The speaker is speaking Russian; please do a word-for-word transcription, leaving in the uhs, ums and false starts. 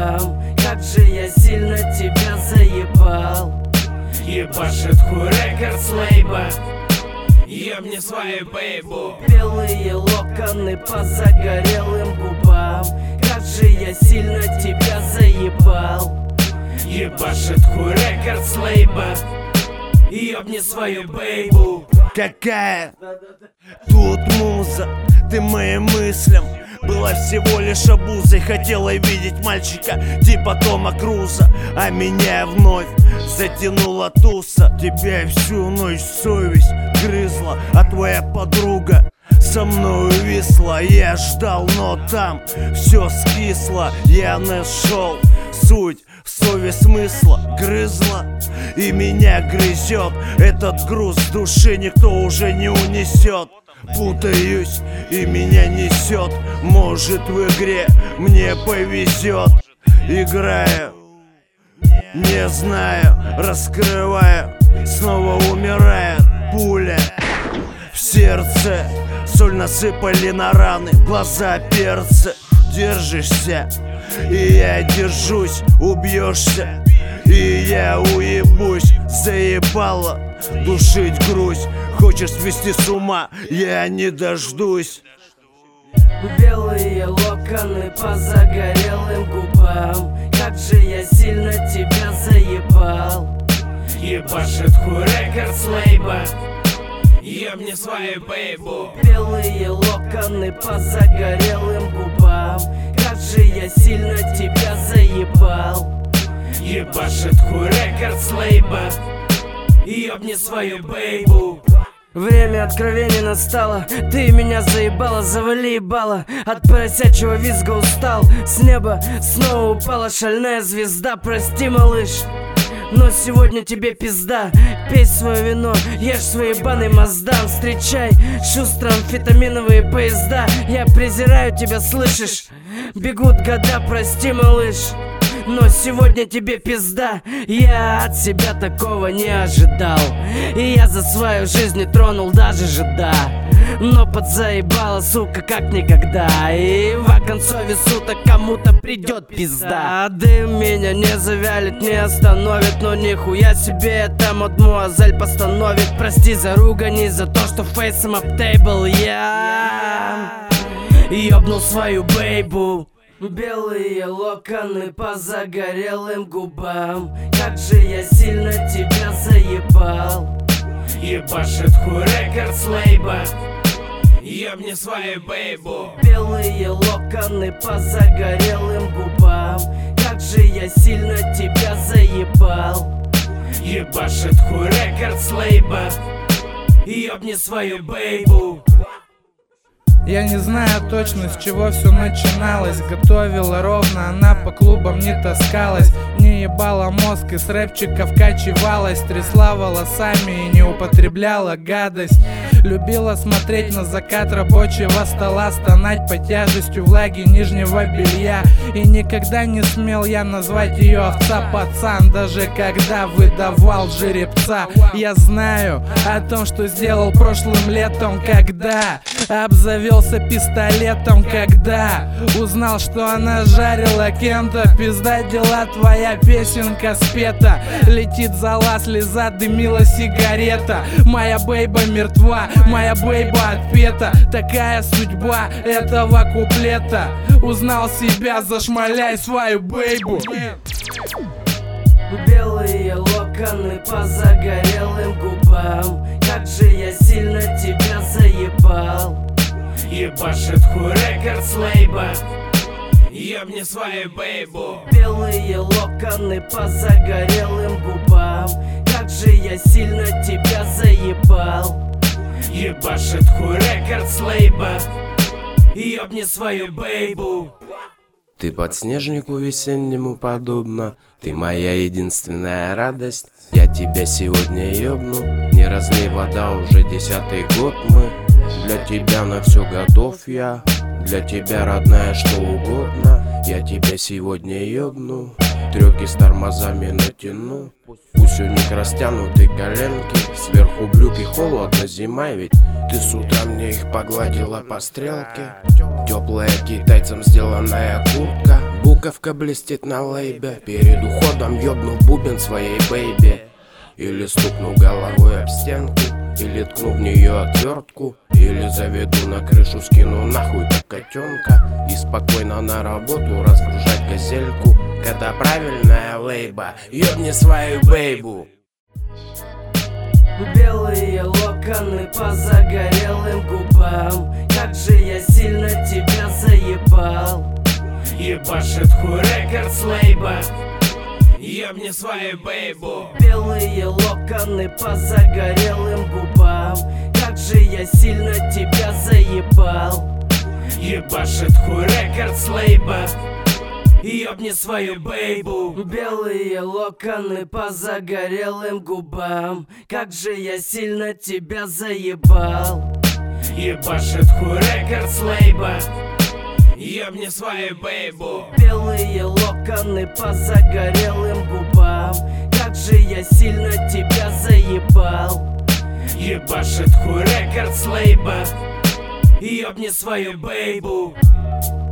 губам. Как же я сильно тебя заебал. Ебашит хуй рекордс лейба. Ебни свою бейбу. Белые локоны по загорелым губам. Как же я сильно тебя заебал. Ебашит хуй рекордс лейба. Ебни свою бейбу. Какая тут муза, ты моим мыслям была всего лишь обузой. Хотела видеть мальчика типа Тома Круза, а меня вновь затянула туса. Тебя всю ночь совесть грызла, а твоя подруга со мною висла. Я ждал, но там все скисло. Я нашел суть в слове смысла. Грызла и меня грызет. Этот груз души никто уже не унесет. Путаюсь и меня несет. Может, в игре мне повезет. Играю, не знаю, раскрываю, снова умирает пуля в сердце. Соль насыпали на раны, глаза перца. Держишься, и я держусь. Убьешься, и я уебусь. Заебало душить грусть. Хочешь свести с ума, я не дождусь. Белые локоны по загорелым губам. Как же я сильно тебя заебал. Ебашит хуй рекордс лейба. Ебни свою бейбу. Белые локоны по загорелым губам. Как же я сильно тебя заебал. Ебашит хуй рекордс лейба. Ебни свою бейбу. Время откровений настало. Ты меня заебала, завали ебало. От поросячьего визга устал. С неба снова упала шальная звезда. Прости, малыш, но сегодня тебе пизда. Пей свое вино, ешь свои баны Маздам. Встречай шустро амфетаминовые поезда. Я презираю тебя, слышишь? Бегут года, прости, малыш, но сегодня тебе пизда. Я от себя такого не ожидал. И я за свою жизнь не тронул даже жида. Но подзаебала, сука, как никогда. И в оконцове суток кому-то придет пизда. А дым меня не завялит, не остановит. Но нихуя себе это мадмуазель постановит. Прости за ругань и за то, что фейсом аптейбл я ёбнул свою бейбу. Белые локоны по загорелым губам. Как же я сильно тебя заебал. Ебашит хуй рекордс лейба. Ебни свою бейбу. Белые локоны по загорелым губам. Как же я сильно тебя заебал. Ебашит хуй рекордс лейба. Ебни свою бейбу. Я не знаю точно, с чего все начиналось. Готовила ровно, она по клубам не таскалась. Не ебала мозг и с рэпчиков качевалась. Трясла волосами и не употребляла гадость. Любила смотреть на закат рабочего стола, стонать под тяжестью влаги нижнего белья. И никогда не смел я назвать ее овца пацан, даже когда выдавал жеребца. Я знаю о том, что сделал прошлым летом, когда обзавелся пистолетом, когда узнал, что она жарила кем-то. Пизда дела, твоя песенка спета. Летит зола, слеза, дымила сигарета. Моя бейба мертва, моя бейба отпета. Такая судьба этого куплета. Узнал себя, зашмаляй свою бейбу. Белые локоны по загорелым губам. Как же я сильно тебя заебал. Ебашит хуй рекордс лейба. Ебни свою бейбу. Белые локоны по загорелым губам. Как же я сильно тебя заебал. Ебашит хуй рекордс лейба. Ебни свою бейбу. Ты подснежнику весеннему подобна. Ты моя единственная радость. Я тебя сегодня ебну. Не разлей вода, уже десятый год мы. Для тебя на все готов я. Для тебя, родная, что угодно. Я тебя сегодня ебну. Трёки с тормозами натяну. Пусть у них растянуты коленки. Сверху брюки, холодно, зима ведь. Ты с утра мне их погладила по стрелке. Теплая китайцам сделанная куртка. Бук Буковка блестит на лейбе. Перед уходом ёбну бубен своей бейби. Или стукну головой об стенку, или ткну в нее отвертку, или заведу на крышу, скину нахуй как котенка и спокойно на работу разгружать газельку. Это правильная лейба, ёбни свою бейбу. Белые локоны по загорелым губам, как же я сильно тебя заебал. Ебашит хуй рекордс лейба, ёбни свою бейбу. Белые локоны по загорелым губам, как же я сильно тебя заебал. Ебашит хуй рекордс лейба, ёбни свою бейбу. Белые локоны по загорелым губам, как же я сильно тебя заебал. Ебашит хуй рекордс лейба, ёбни свою бейбу. Белые локоны по загорелым губам, как же я сильно тебя заебал. Ебашит хуй рекордс лейба, ёбни свою бейбу.